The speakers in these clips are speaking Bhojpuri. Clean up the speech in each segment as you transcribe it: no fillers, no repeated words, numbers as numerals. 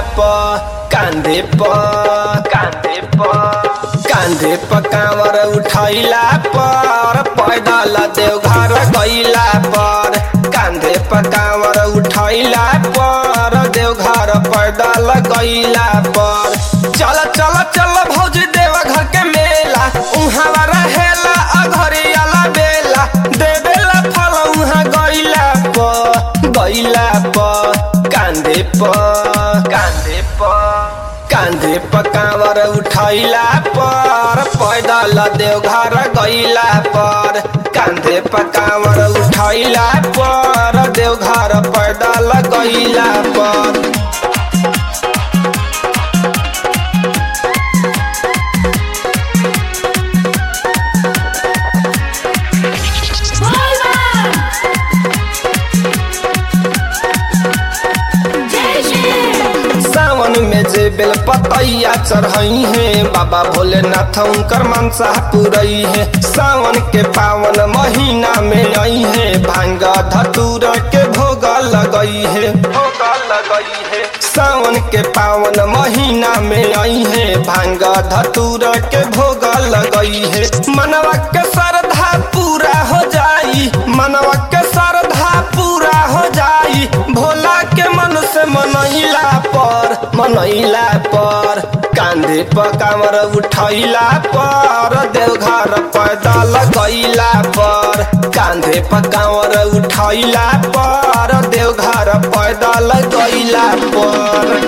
कांधे प कांवर उठैला पर पैदल देवघर गइला पर कांधे प कांवर उठैला पर देवघर पैदल गइला पर चल चल चल भौजी देवघर के मेला उहाँ रहेला अघरियाला बेला देवेला फल उहाँ गइला पर कांधे प कांवर उठैला पर पैदल देवघर गइला पर कांधे प कांवर उठैला पर देवघर पैदल गइला पर सावन में जे बेल पतैया चढ़ई है बाबा भोलेनाथ उनकर मनसा पुरई है सावन के पावन महीना में आई है भांग धतूर के भोग लगई है सावन के पावन महीना में आई है भांग धतूर के भोग लगई है मनवा के श्रद्धा पूरा हो जाई मनवा के श्रद्धा पूरा हो जाई भोला के मन से मनैला पर कांधे प कांवर उठैला पर देवघर पैदल गइला पर कांधे प कांवर उठैला पर देवघर पैदल गइला पर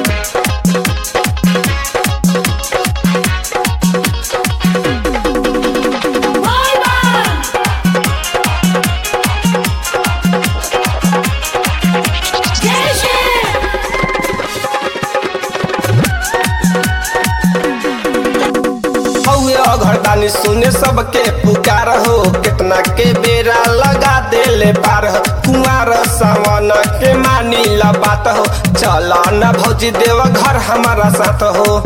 घरदानी सुने सबके पुकार हो कितना के बेरा लगा देले पार हो कुंवर सावन के मानी ला बात हो चला न भौजी देव घर हमारा साथ हो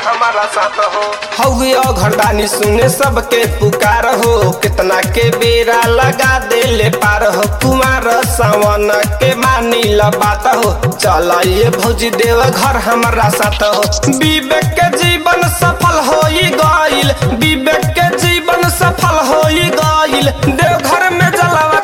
हौवे घरदानी सुने सबके पुकार हो कितना के बेरा लगा देले पार हो कुंवर सावन के मानी ला बात हो चला ये भौजी देव घर हमारा साथ हो विवेक के जीवन सफल होई गइल विवेक के जीवन सफल होई गइल देवघर में जलवा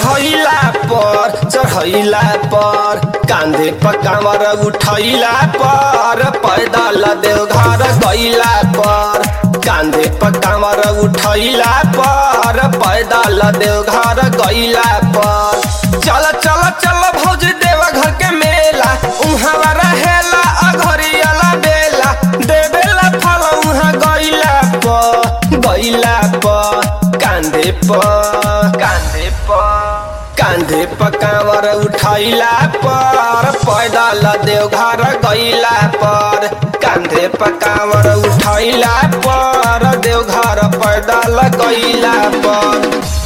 चढ़ैला पर कांधे प कांवर उठैला पर पैदल देवघर गइला पर कांधे प कांवर उठैला पर पैदल देवघर गइला पर चल चल चल भौजी देवघर के मेला उहाँ रहेला अघरियाला बेला देवेला फल उहाँ गइला पर कांधे प कांवर उठैला पर पैदल देवघर गइला पर कांधे प कांवर उठैला पर देवघर पैदल गइला पर।